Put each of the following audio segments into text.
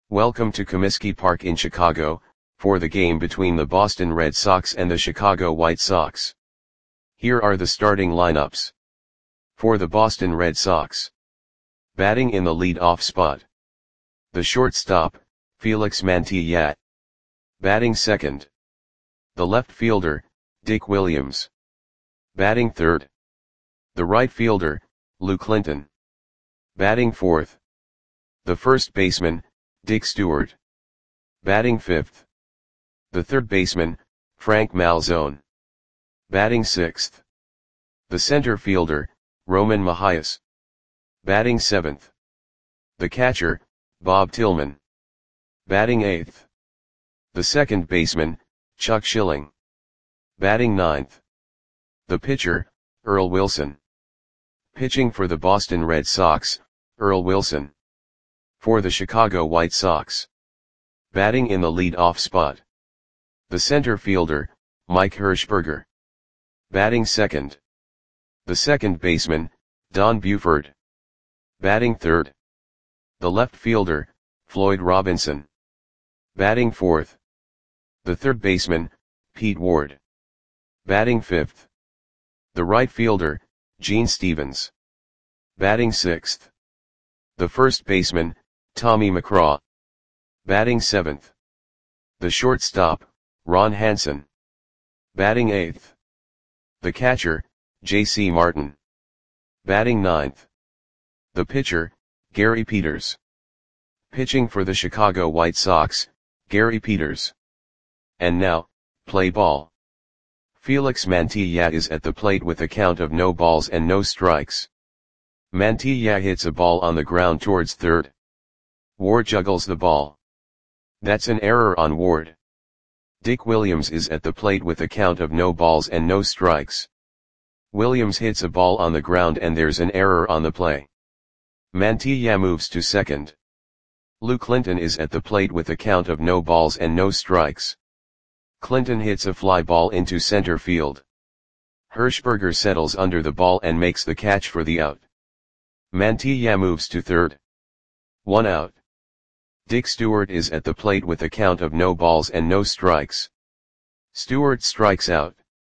Welcome to Comiskey Park in Chicago, for the game between the Boston Red Sox and the Chicago White Sox. Here are the starting lineups. For the Boston Red Sox. Batting in the lead-off spot. The shortstop, Felix Mantilla. Batting second. The left fielder, Dick Williams. Batting third. The right fielder, Lou Clinton. Batting fourth. The first baseman, Dick Stewart. Batting fifth. The third baseman, Frank Malzone. Batting sixth. The center fielder, Roman Mahias. Batting seventh. The catcher, Bob Tillman. Batting eighth. The second baseman, Chuck Schilling. Batting ninth. The pitcher, Earl Wilson. Pitching for the Boston Red Sox, Earl Wilson. For the Chicago White Sox. Batting in the lead-off spot. The center fielder, Mike Hershberger. Batting second. The second baseman, Don Buford. Batting third. The left fielder, Floyd Robinson. Batting fourth. The third baseman, Pete Ward. Batting fifth. The right fielder, Gene Stevens. Batting sixth. The first baseman, Tommy McCraw. Batting seventh. The shortstop, Ron Hansen. Batting eighth. The catcher, J.C. Martin. Batting ninth. The pitcher, Gary Peters. Pitching for the Chicago White Sox, Gary Peters. And now, play ball. Felix Mantilla is at the plate with a count of no balls and no strikes. Mantilla hits a ball on the ground towards third. Ward juggles the ball. That's an error on Ward. Dick Williams is at the plate with a count of no balls and no strikes. Williams hits a ball on the ground and there's an error on the play. Mantilla moves to second. Lou Clinton is at the plate with a count of no balls and no strikes. Clinton hits a fly ball into center field. Hershberger settles under the ball and makes the catch for the out. Mantilla moves to third. 1 out. Dick Stewart is at the plate with a count of no balls and no strikes. Stewart strikes out.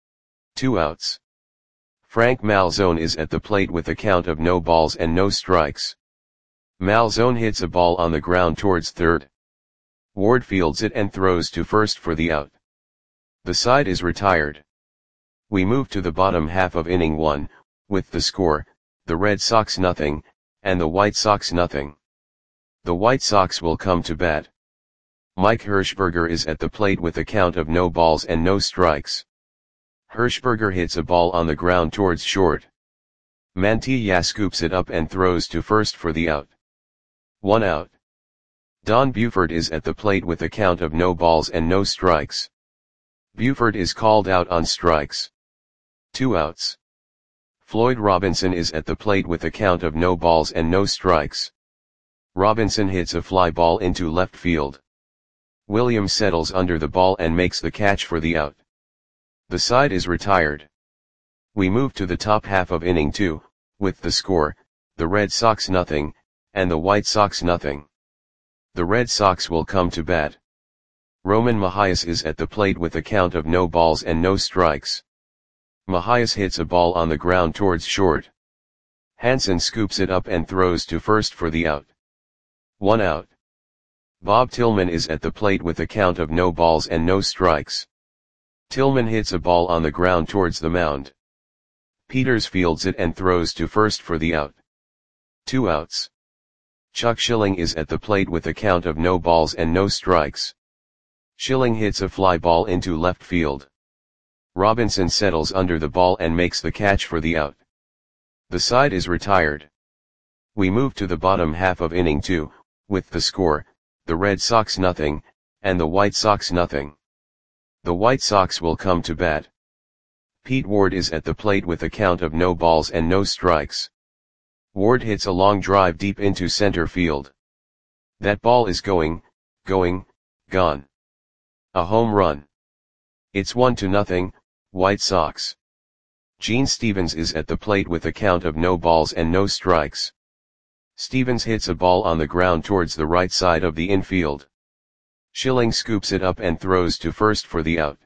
2 outs. Frank Malzone is at the plate with a count of no balls and no strikes. Malzone hits a ball on the ground towards third. Ward fields it and throws to first for the out. The side is retired. We move to the bottom half of inning 1, with the score, the Red Sox nothing, and the White Sox nothing. The White Sox will come to bat. Mike Hershberger is at the plate with a count of no balls and no strikes. Hershberger hits a ball on the ground towards short. Mantilla scoops it up and throws to first for the out. 1 out. Don Buford is at the plate with a count of no balls and no strikes. Buford is called out on strikes. 2 outs. Floyd Robinson is at the plate with a count of no balls and no strikes. Robinson hits a fly ball into left field. Williams settles under the ball and makes the catch for the out. The side is retired. We move to the top half of inning 2, with the score, the Red Sox nothing, and the White Sox nothing. The Red Sox will come to bat. Roman Mahias is at the plate with a count of no balls and no strikes. Mahias hits a ball on the ground towards short. Hansen scoops it up and throws to first for the out. 1 out. Bob Tillman is at the plate with a count of no balls and no strikes. Tillman hits a ball on the ground towards the mound. Peters fields it and throws to first for the out. 2 outs. Chuck Schilling is at the plate with a count of no balls and no strikes. Schilling hits a fly ball into left field. Robinson settles under the ball and makes the catch for the out. The side is retired. We move to the bottom half of inning 2, with the score, the Red Sox nothing, and the White Sox nothing. The White Sox will come to bat. Pete Ward is at the plate with a count of no balls and no strikes. Ward hits a long drive deep into center field. That ball is going, gone. A home run. It's 1-0, White Sox. Gene Stevens is at the plate with a count of no balls and no strikes. Stevens hits a ball on the ground towards the right side of the infield. Schilling scoops it up and throws to first for the out.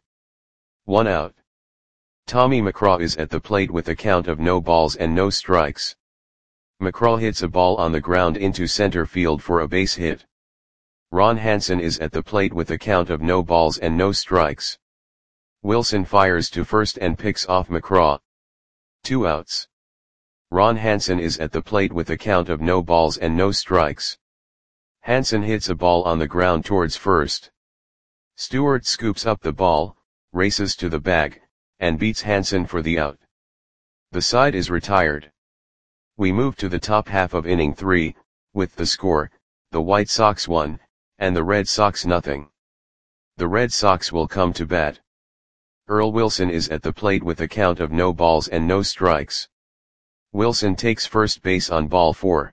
1 out. Tommy McCraw is at the plate with a count of no balls and no strikes. McCraw hits a ball on the ground into center field for a base hit. Ron Hansen is at the plate with a count of no balls and no strikes. Wilson fires to first and picks off McCraw. 2 outs. Ron Hansen is at the plate with a count of no balls and no strikes. Hansen hits a ball on the ground towards first. Stewart scoops up the ball, races to the bag, and beats Hansen for the out. The side is retired. We move to the top half of inning 3, with the score, the White Sox 1, and the Red Sox nothing. The Red Sox will come to bat. Earl Wilson is at the plate with a count of no balls and no strikes. Wilson takes first base on ball 4.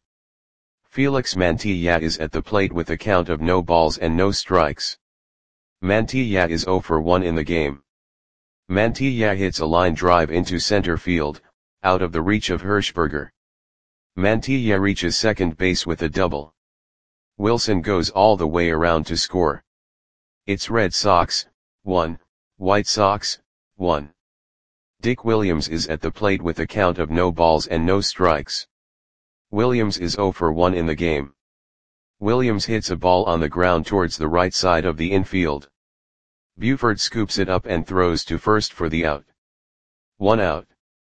Felix Mantilla is at the plate with a count of no balls and no strikes. Mantilla is 0 for 1 in the game. Mantilla hits a line drive into center field, out of the reach of Hirschberger. Mantilla reaches second base with a double. Wilson goes all the way around to score. It's Red Sox, 1, White Sox, 1. Dick Williams is at the plate with a count of no balls and no strikes. Williams is 0 for 1 in the game. Williams hits a ball on the ground towards the right side of the infield. Buford scoops it up and throws to first for the out. 1 out.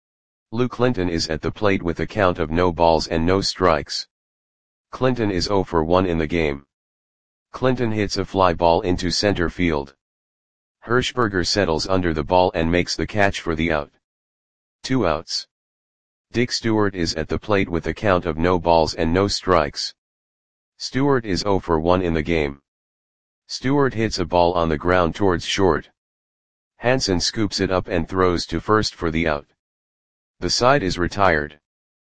Lou Clinton is at the plate with a count of no balls and no strikes. Clinton is 0 for 1 in the game. Clinton hits a fly ball into center field. Hirschberger settles under the ball and makes the catch for the out. 2 outs. Dick Stewart is at the plate with a count of no balls and no strikes. Stewart is 0 for 1 in the game. Stewart hits a ball on the ground towards short. Hansen scoops it up and throws to first for the out. The side is retired.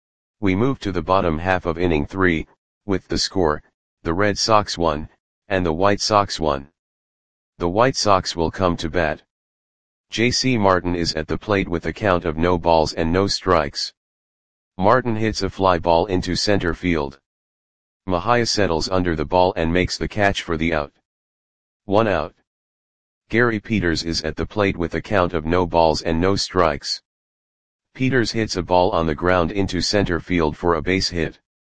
We move to the bottom half of inning 3, with the score, the Red Sox 1, and the White Sox 1. The White Sox will come to bat. J.C. Martin is at the plate with a count of no balls and no strikes. Martin hits a fly ball into center field. Mejia settles under the ball and makes the catch for the out. 1 out. Gary Peters is at the plate with a count of no balls and no strikes. Peters hits a ball on the ground into center field for a base hit.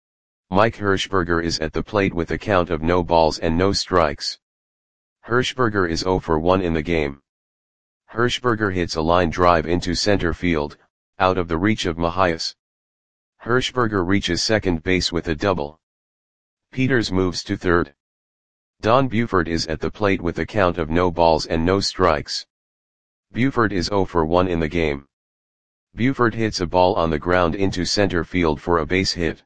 Mike Hirschberger is at the plate with a count of no balls and no strikes. Hirschberger is 0 for 1 in the game. Hirschberger hits a line drive into center field, out of the reach of Mejias. Hirschberger reaches second base with a double. Peters moves to third. Don Buford is at the plate with a count of no balls and no strikes. Buford is 0 for 1 in the game. Buford hits a ball on the ground into center field for a base hit.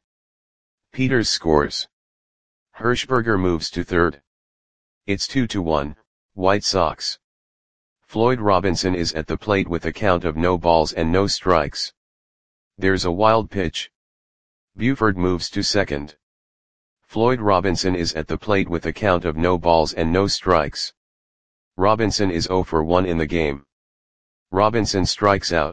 Peters scores. Hirschberger moves to third. It's 2-1, White Sox. Floyd Robinson is at the plate with a count of no balls and no strikes. There's a wild pitch. Buford moves to second. Floyd Robinson is at the plate with a count of no balls and no strikes. Robinson is 0 for 1 in the game. Robinson strikes out.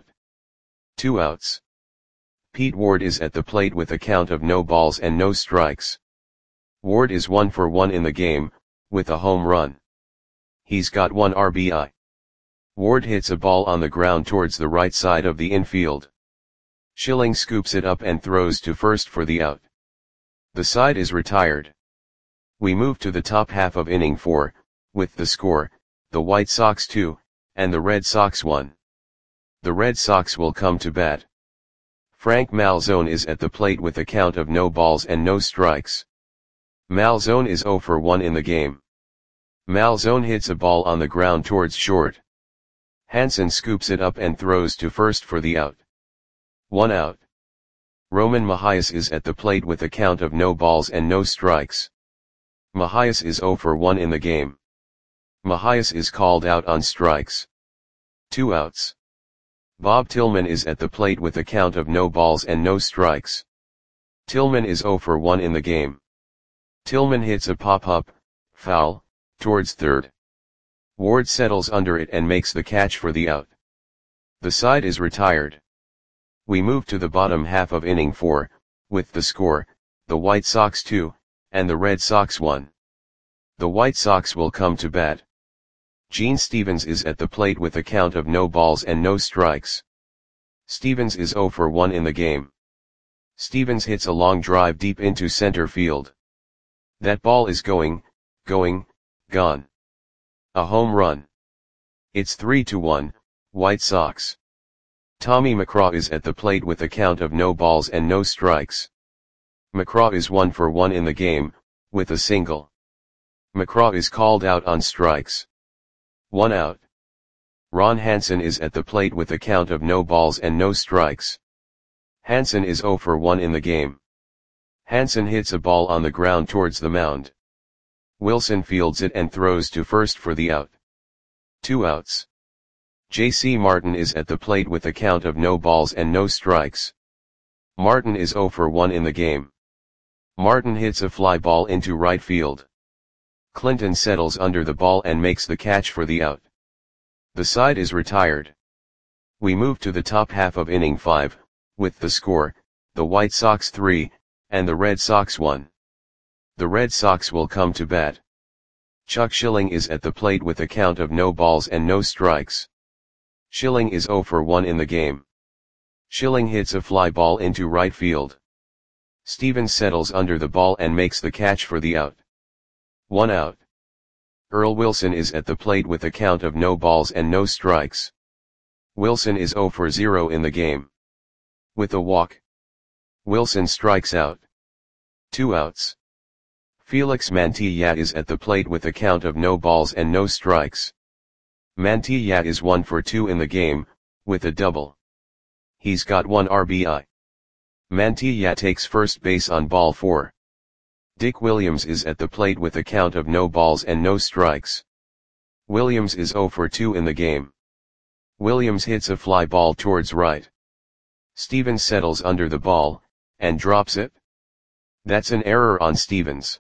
2 outs. Pete Ward is at the plate with a count of no balls and no strikes. Ward is 1 for 1 in the game, with a home run. He's got 1 RBI. Ward hits a ball on the ground towards the right side of the infield. Schilling scoops it up and throws to first for the out. The side is retired. We move to the top half of inning 4, with the score, the White Sox 2, and the Red Sox 1. The Red Sox will come to bat. Frank Malzone is at the plate with a count of no balls and no strikes. Malzone is 0 for 1 in the game. Malzone hits a ball on the ground towards short. Hansen scoops it up and throws to first for the out. 1 out. Roman Mejias is at the plate with a count of no balls and no strikes. Mejias is 0 for 1 in the game. Mejias is called out on strikes. 2 outs. Bob Tillman is at the plate with a count of no balls and no strikes. Tillman is 0 for 1 in the game. Tillman hits a pop-up, foul, towards third. Ward settles under it and makes the catch for the out. The side is retired. We move to the bottom half of inning 4, with the score, the White Sox 2, and the Red Sox 1. The White Sox will come to bat. Gene Stevens is at the plate with a count of no balls and no strikes. Stevens is 0 for 1 in the game. Stevens hits a long drive deep into center field. That ball is gone. A home run. It's 3-1, White Sox. Tommy McGraw is at the plate with a count of no balls and no strikes. McGraw is 1 for 1 in the game, with a single. McGraw is called out on strikes. 1 out. Ron Hansen is at the plate with a count of no balls and no strikes. Hansen is 0 for 1 in the game. Hansen hits a ball on the ground towards the mound. Wilson fields it and throws to first for the out. 2 outs. J.C. Martin is at the plate with a count of no balls and no strikes. Martin is 0 for 1 in the game. Martin hits a fly ball into right field. Clinton settles under the ball and makes the catch for the out. The side is retired. We move to the top half of inning 5, with the score, the White Sox 3, and the Red Sox 1. The Red Sox will come to bat. Chuck Schilling is at the plate with a count of no balls and no strikes. Schilling is 0 for 1 in the game. Schilling hits a fly ball into right field. Stevens settles under the ball and makes the catch for the out. 1 out. Earl Wilson is at the plate with a count of no balls and no strikes. Wilson is 0 for 0 in the game. With a walk, Wilson strikes out. 2 outs. Felix Mantilla is at the plate with a count of no balls and no strikes. Mantilla is 1 for 2 in the game, with a double. He's got 1 RBI. Mantilla takes first base on ball 4. Dick Williams is at the plate with a count of no balls and no strikes. Williams is 0 for 2 in the game. Williams hits a fly ball towards right. Stevens settles under the ball, and drops it. That's an error on Stevens.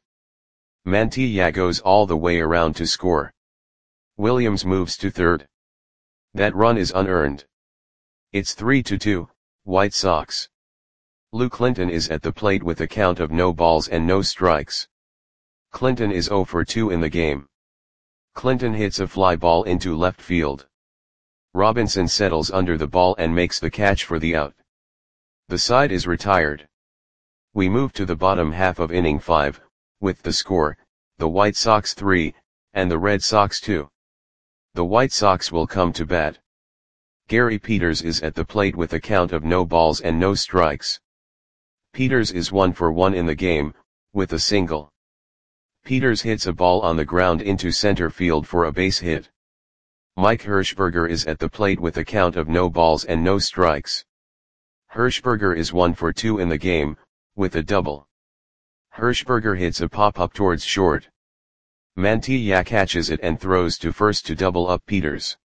Mantilla goes all the way around to score. Williams moves to third. That run is unearned. It's 3-2, White Sox. Lou Clinton is at the plate with a count of no balls and no strikes. Clinton is 0 for 2 in the game. Clinton hits a fly ball into left field. Robinson settles under the ball and makes the catch for the out. The side is retired. We move to the bottom half of inning 5, with the score, the White Sox 3, and the Red Sox 2. The White Sox will come to bat. Gary Peters is at the plate with a count of no balls and no strikes. Peters is 1 for 1 in the game, with a single. Peters hits a ball on the ground into center field for a base hit. Mike Hirschberger is at the plate with a count of no balls and no strikes. Hirschberger is 1 for 2 in the game, with a double. Hirschberger hits a pop-up towards short. Mantilla catches it and throws to first to double up Peters.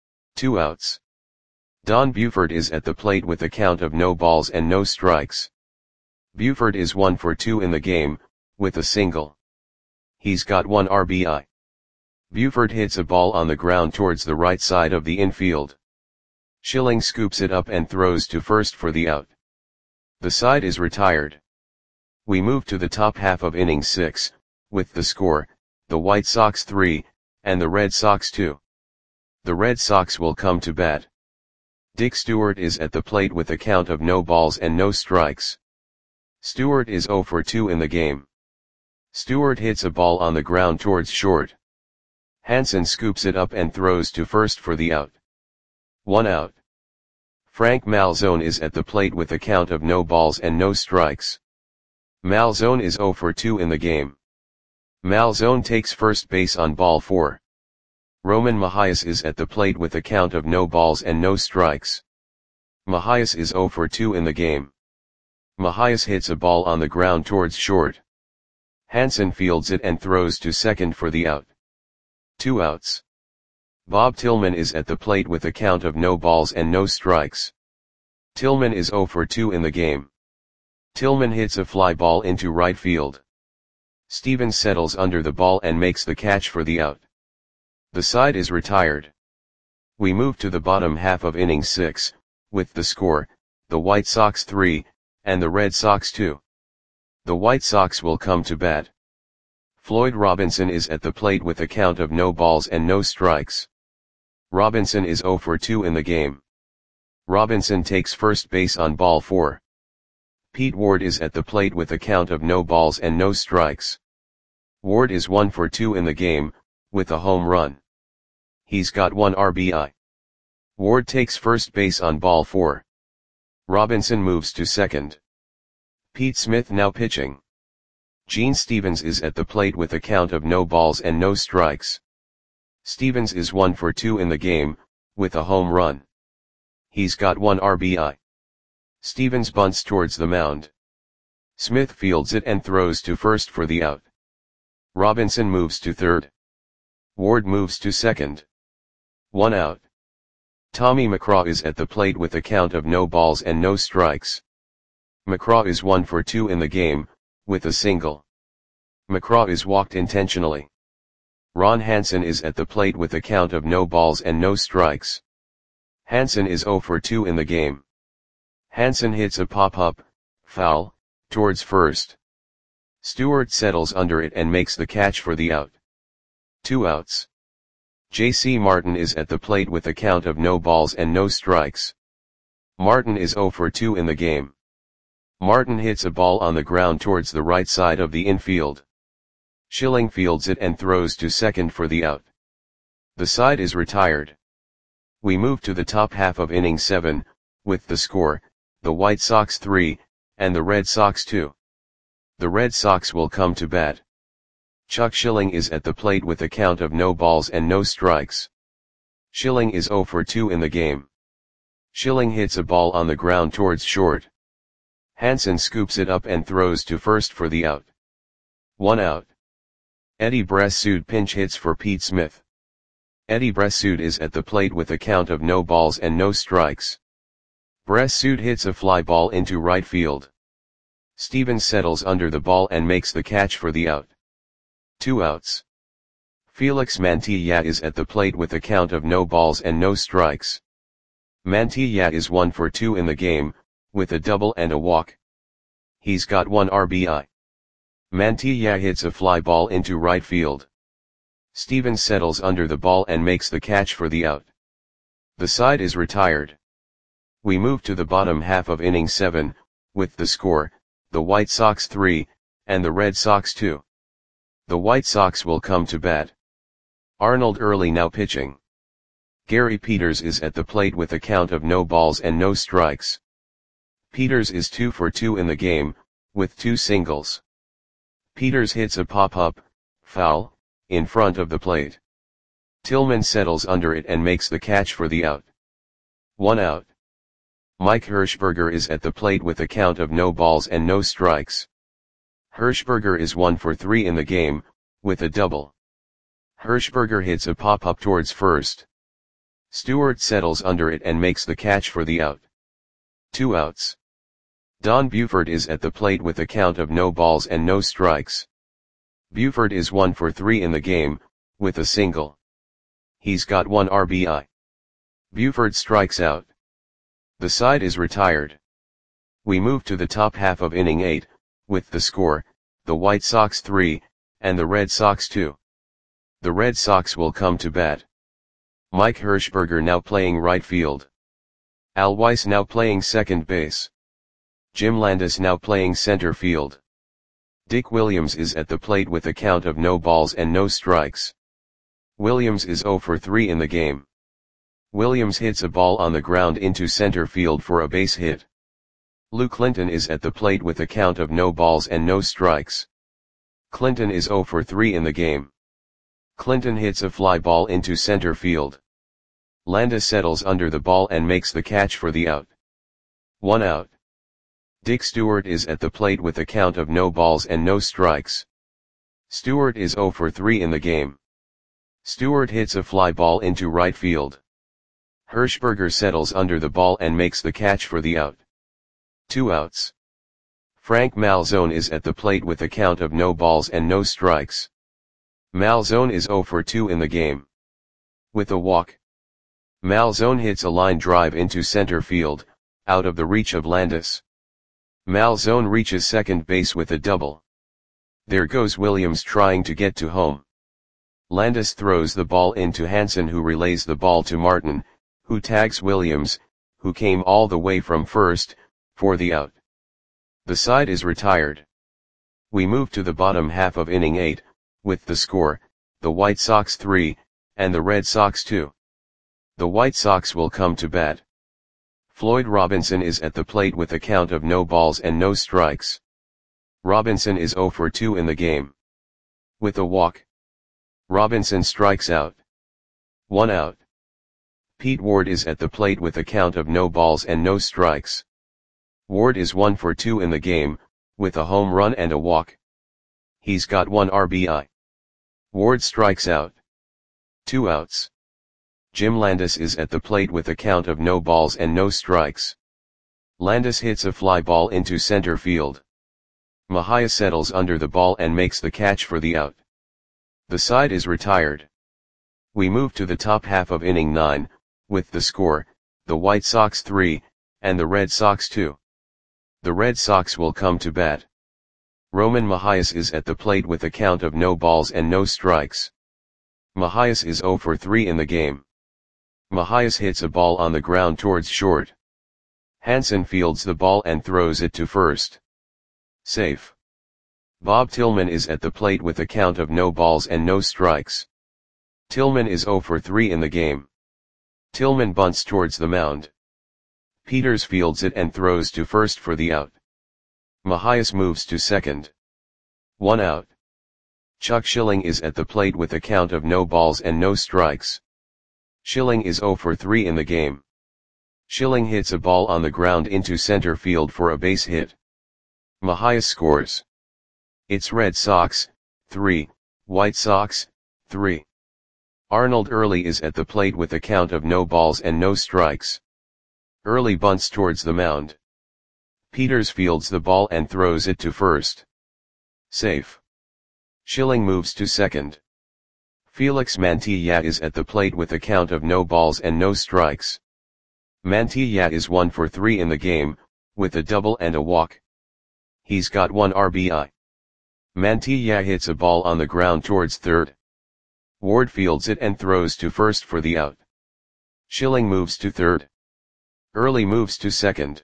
2 outs. Don Buford is at the plate with a count of no balls and no strikes. Buford is 1 for 2 in the game, with a single. He's got 1 RBI. Buford hits a ball on the ground towards the right side of the infield. Schilling scoops it up and throws to first for the out. The side is retired. We move to the top half of inning 6, with the score, the White Sox 3, and the Red Sox 2. The Red Sox will come to bat. Dick Stewart is at the plate with a count of no balls and no strikes. Stewart is 0 for 2 in the game. Stewart hits a ball on the ground towards short. Hansen scoops it up and throws to first for the out. 1 out. Frank Malzone is at the plate with a count of no balls and no strikes. Malzone is 0 for 2 in the game. Malzone takes first base on ball 4. Roman Mahias is at the plate with a count of no balls and no strikes. Mahias is 0 for 2 in the game. Mahias hits a ball on the ground towards short. Hansen fields it and throws to second for the out. 2 outs. Bob Tillman is at the plate with a count of no balls and no strikes. Tillman is 0 for 2 in the game. Tillman hits a fly ball into right field. Stevens settles under the ball and makes the catch for the out. The side is retired. We move to the bottom half of inning 6, with the score, the White Sox 3, and the Red Sox 2. The White Sox will come to bat. Floyd Robinson is at the plate with a count of no balls and no strikes. Robinson is 0 for 2 in the game. Robinson takes first base on ball 4. Pete Ward is at the plate with a count of no balls and no strikes. Ward is 1 for 2 in the game, with a home run. He's got 1 RBI. Ward takes first base on ball 4. Robinson moves to second. Pete Smith now pitching. Gene Stevens is at the plate with a count of no balls and no strikes. Stevens is 1 for 2 in the game, with a home run. He's got 1 RBI. Stevens bunts towards the mound. Smith fields it and throws to first for the out. Robinson moves to third. Ward moves to second. 1 out. Tommy McCraw is at the plate with a count of no balls and no strikes. McCraw is 1 for 2 in the game, with a single. McCraw is walked intentionally. Ron Hansen is at the plate with a count of no balls and no strikes. Hansen is 0 for 2 in the game. Hansen hits a pop-up, foul, towards first. Stewart settles under it and makes the catch for the out. 2 outs. J.C. Martin is at the plate with a count of no balls and no strikes. Martin is 0 for 2 in the game. Martin hits a ball on the ground towards the right side of the infield. Schilling fields it and throws to second for the out. The side is retired. We move to the top half of inning 7, with the score, the White Sox 3, and the Red Sox 2. The Red Sox will come to bat. Chuck Schilling is at the plate with a count of no balls and no strikes. Schilling is 0 for 2 in the game. Schilling hits a ball on the ground towards short. Hansen scoops it up and throws to first for the out. 1 out. Eddie Bressud pinch hits for Pete Smith. Eddie Bressud is at the plate with a count of no balls and no strikes. Bressud hits a fly ball into right field. Stevens settles under the ball and makes the catch for the out. 2 outs. Felix Mantilla is at the plate with a count of no balls and no strikes. Mantilla is 1 for 2 in the game, with a double and a walk. He's got 1 RBI. Mantilla hits a fly ball into right field. Stevens settles under the ball and makes the catch for the out. The side is retired. We move to the bottom half of inning 7, with the score, the White Sox 3, and the Red Sox 2. The White Sox will come to bat. Arnold Early now pitching. Gary Peters is at the plate with a count of no balls and no strikes. Peters is 2 for 2 in the game, with 2 singles. Peters hits a pop-up, foul, in front of the plate. Tillman settles under it and makes the catch for the out. 1 out. Mike Hirschberger is at the plate with a count of no balls and no strikes. Hirschberger is 1 for 3 in the game, with a double. Hirschberger hits a pop-up towards first. Stewart settles under it and makes the catch for the out. 2 outs. Don Buford is at the plate with a count of no balls and no strikes. Buford is 1 for 3 in the game, with a single. He's got 1 RBI. Buford strikes out. The side is retired. We move to the top half of inning 8, with the score, the White Sox 3, and the Red Sox 2. The Red Sox will come to bat. Mike Hirschberger now playing right field. Al Weiss now playing second base. Jim Landis now playing center field. Dick Williams is at the plate with a count of no balls and no strikes. Williams is 0 for 3 in the game. Williams hits a ball on the ground into center field for a base hit. Lou Clinton is at the plate with a count of no balls and no strikes. Clinton is 0 for 3 in the game. Clinton hits a fly ball into center field. Landis settles under the ball and makes the catch for the out. 1 out. Dick Stewart is at the plate with a count of no balls and no strikes. Stewart is 0 for 3 in the game. Stewart hits a fly ball into right field. Hirschberger settles under the ball and makes the catch for the out. 2 outs. Frank Malzone is at the plate with a count of no balls and no strikes. Malzone is 0 for 2 in the game. With a walk. Malzone hits a line drive into center field, out of the reach of Landis. Malzone reaches second base with a double. There goes Williams trying to get to home. Landis throws the ball into Hansen, who relays the ball to Martin, who tags Williams, who came all the way from first, for the out. The side is retired. We move to the bottom half of inning 8, with the score, the White Sox 3, and the Red Sox 2. The White Sox will come to bat. Floyd Robinson is at the plate with a count of no balls and no strikes. Robinson is 0 for 2 in the game. With a walk, Robinson strikes out. 1 out. Pete Ward is at the plate with a count of no balls and no strikes. Ward is 1 for 2 in the game, with a home run and a walk. He's got 1 RBI. Ward strikes out. 2 outs. Jim Landis is at the plate with a count of no balls and no strikes. Landis hits a fly ball into center field. Mejia settles under the ball and makes the catch for the out. The side is retired. We move to the top half of inning 9, with the score, the White Sox 3, and the Red Sox 2. The Red Sox will come to bat. Roman Mejias is at the plate with a count of no balls and no strikes. Mejias is 0 for 3 in the game. Mejias hits a ball on the ground towards short. Hansen fields the ball and throws it to first. Safe. Bob Tillman is at the plate with a count of no balls and no strikes. Tillman is 0 for 3 in the game. Tillman bunts towards the mound. Peters fields it and throws to first for the out. Mejias moves to second. 1 out. Chuck Schilling is at the plate with a count of no balls and no strikes. Schilling is 0 for 3 in the game. Schilling hits a ball on the ground into center field for a base hit. Mejias scores. It's Red Sox 3, White Sox 3. Arnold Early is at the plate with a count of no balls and no strikes. Early bunts towards the mound. Peters fields the ball and throws it to first. Safe. Schilling moves to second. Felix Mantilla is at the plate with a count of no balls and no strikes. Mantilla is 1 for 3 in the game, with a double and a walk. He's got 1 RBI. Mantilla hits a ball on the ground towards third. Ward fields it and throws to first for the out. Schilling moves to third. Early moves to second.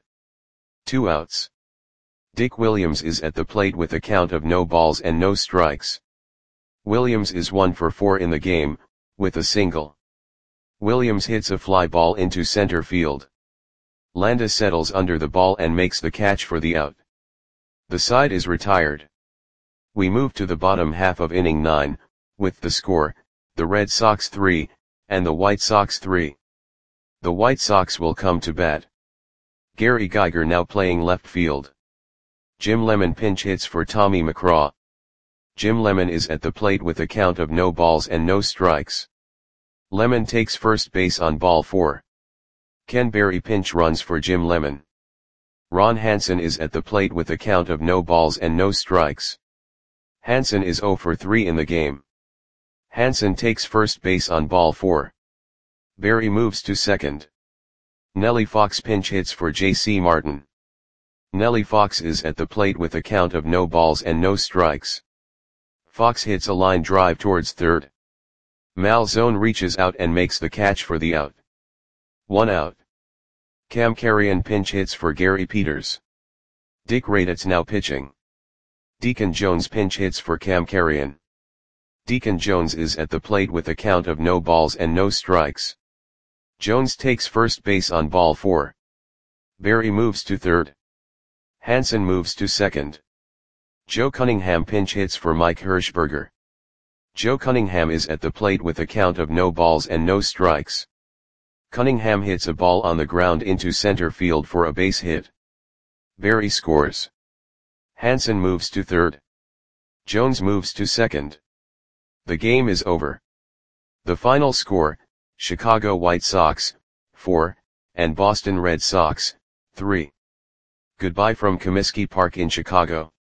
2 outs. Dick Williams is at the plate with a count of no balls and no strikes. Williams is 1 for 4 in the game, with a single. Williams hits a fly ball into center field. Landis settles under the ball and makes the catch for the out. The side is retired. We move to the bottom half of inning 9, with the score, the Red Sox 3, and the White Sox 3. The White Sox will come to bat. Gary Geiger now playing left field. Jim Lemon pinch hits for Tommy McCraw. Jim Lemon is at the plate with a count of no balls and no strikes. Lemon takes first base on ball 4. Ken Berry pinch runs for Jim Lemon. Ron Hansen is at the plate with a count of no balls and no strikes. Hansen is 0 for 3 in the game. Hansen takes first base on ball 4. Berry moves to second. Nellie Fox pinch hits for J.C. Martin. Nellie Fox is at the plate with a count of no balls and no strikes. Fox hits a line drive towards third. Malzone reaches out and makes the catch for the out. 1 out. Cam Carrion pinch hits for Gary Peters. Dick Raditz now pitching. Deacon Jones pinch hits for Cam Carrion. Deacon Jones is at the plate with a count of no balls and no strikes. Jones takes first base on ball 4. Berry moves to third. Hansen moves to second. Joe Cunningham pinch hits for Mike Hirschberger. Joe Cunningham is at the plate with a count of no balls and no strikes. Cunningham hits a ball on the ground into center field for a base hit. Berry scores. Hansen moves to third. Jones moves to second. The game is over. The final score, Chicago White Sox, 4, and Boston Red Sox, 3. Goodbye from Comiskey Park in Chicago.